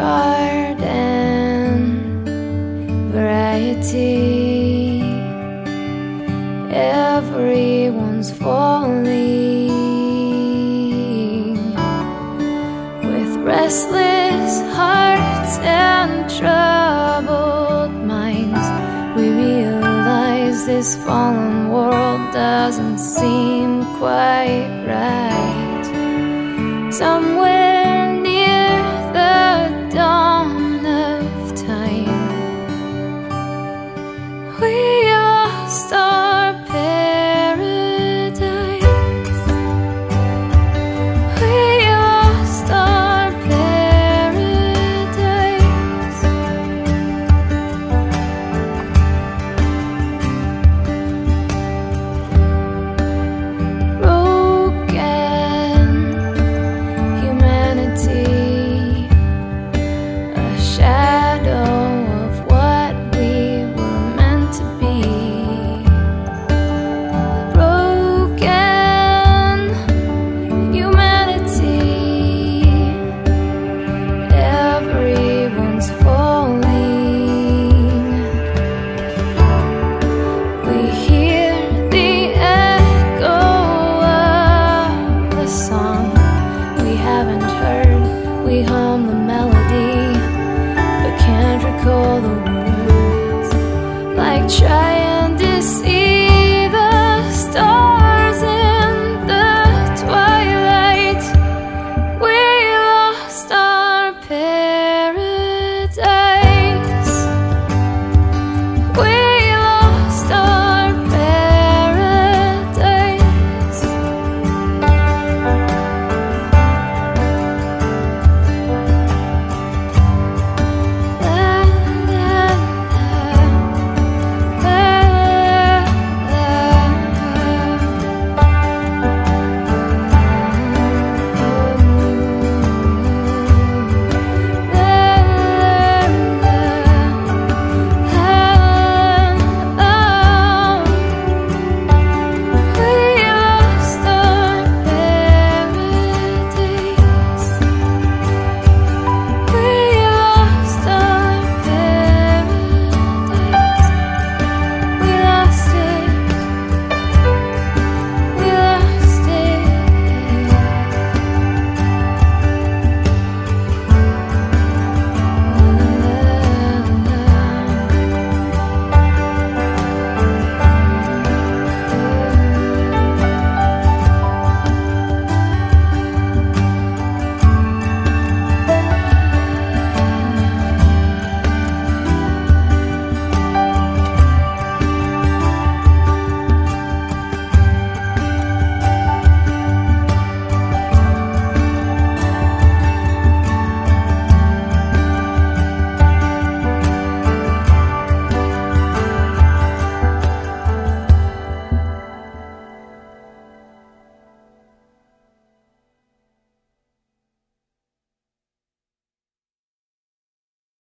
garden variety. Everyone's falling with restless hearts and troubled minds. We realize this fallen world doesn't seem quite right. Somewhere near the dawn of time, we lost our paradise. We lost our paradise. Broken humanity, a shadow of what we were meant to be. Broken humanity, everyone's falling. We hear the echo of a song we haven't heard. We hum the melody, but can't recall the words. Like